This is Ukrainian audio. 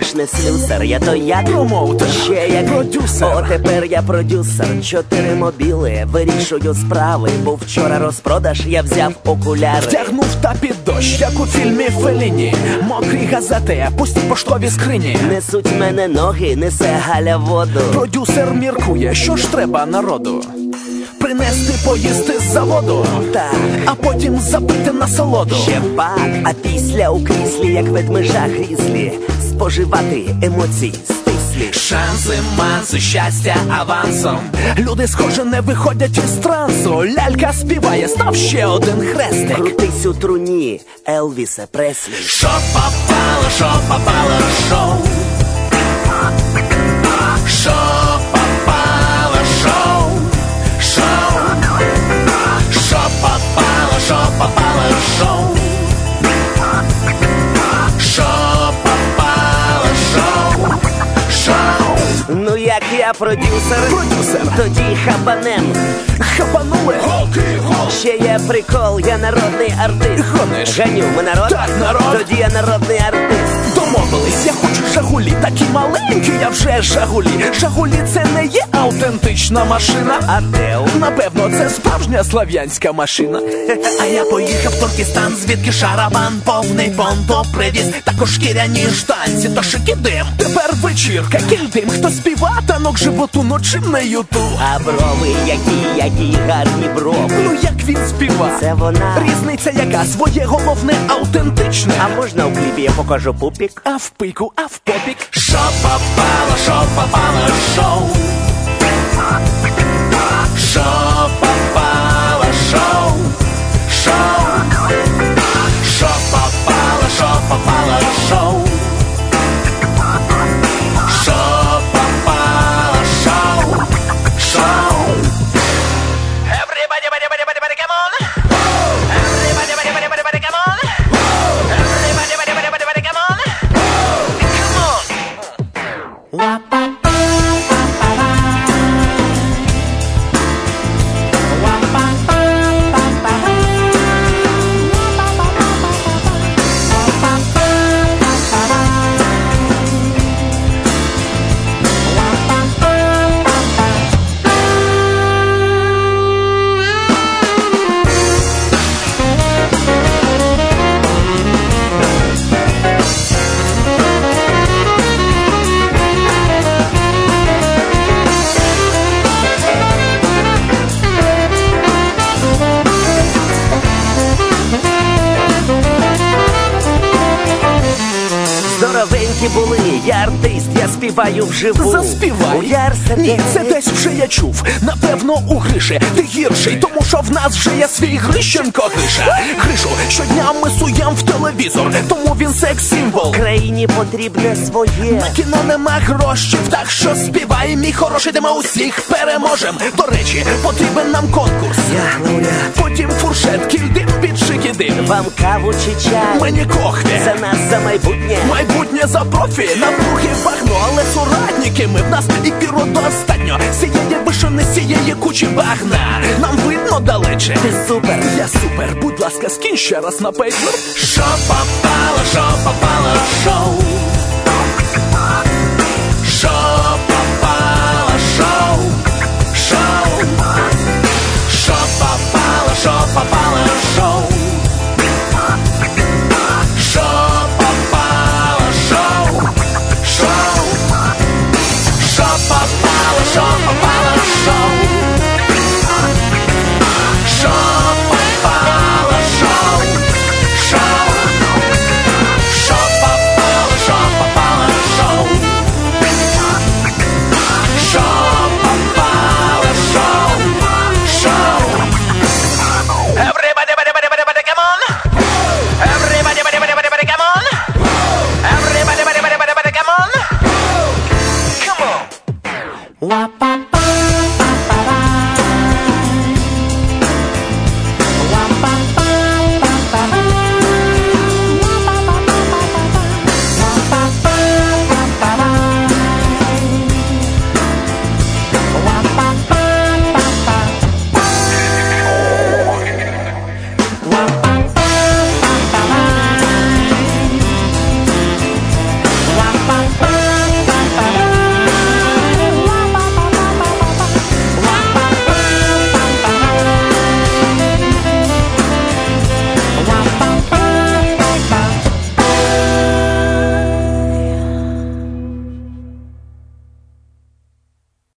більш не слюсар, я промоутер, ще як продюсер. О, тепер я продюсер, 4 мобіли, вирішую справи, бо вчора розпродаж, я взяв окуляри. Втягнув та під дощ, як у фільмі Феліні. Мокрі газети, пусті поштові скрині. Несуть мене ноги, несе Галя воду. Продюсер міркує, що ж треба народу. Принести поїсти з заводу, Так, а потім запити насолоду. ще пак, а після у кріслі, як ведмежа грізлі, споживати емоції стислі. Шанси, манси, щастя авансом. Люди, схоже, не виходять із трансу. Лялька співає, став ще один хрестик. Крутись у труні, Елвісе Преслі. Що попало, шоу. Що попало, шоу. Шоу. Що попало, шоу. Що попало, шоу. Шоу. Ну як я продюсер, тоді хапанем. Хапанули. Ще є прикол, я народний артист. Гониш? Ганю, ми народ? Так, народ. Тоді я народний артист. Домовились, я хочу Жигулі, такі маленькі, я вже Жигулі. Жигулі це не є автентична машина. А де у? Напевно, це справжня слав'янська машина. А я поїхав в Туркестан, звідки шарабан повний понто привіз. Також шкіряні штанці, то шикідим. Тепер вечірка, кільдим. Хто співа, танок животу, ночим на юту. А брови, які гарні брови. Ну як він співа? Це вона. Різниця яка, своє головне автентичне. А можна у кліпі я покажу пупік? А в пику, а в попік. Що попало, шоу. Що попало, шоу. Шоу. Що попало, шоу. Що попало, шоу. Шоу. Everybody, come on. Everybody, come on. Everybody, come on. Здоровенькі були, я артист, я співаю вживу. Заспівай. Я Арсен. Ні, це десь вже я чув. Напевно, у Гриші ти гірший, тому що в нас вже є свій Грищенко Гриша. Гришу щодня ми суєм в телевізор, тому він секс-символ. Країні потрібне своє. На кіно нема грошей, так що співай, мій хороший, де ми усіх переможем. До речі, потрібен нам конкурс. Потім фуршет, кільдим під шикідим. Вам каву чи чай? Мені кохне. За нас, за майбутнє. Майбутнє за профі, напруги багно, але сурадники ми в нас і піру достатньо. Сіяє вишини, сіяє кучі багна. Нам видно далече. Ти супер. Я супер, будь ласка, скинь ще раз на пейджер. Що попало, шоу.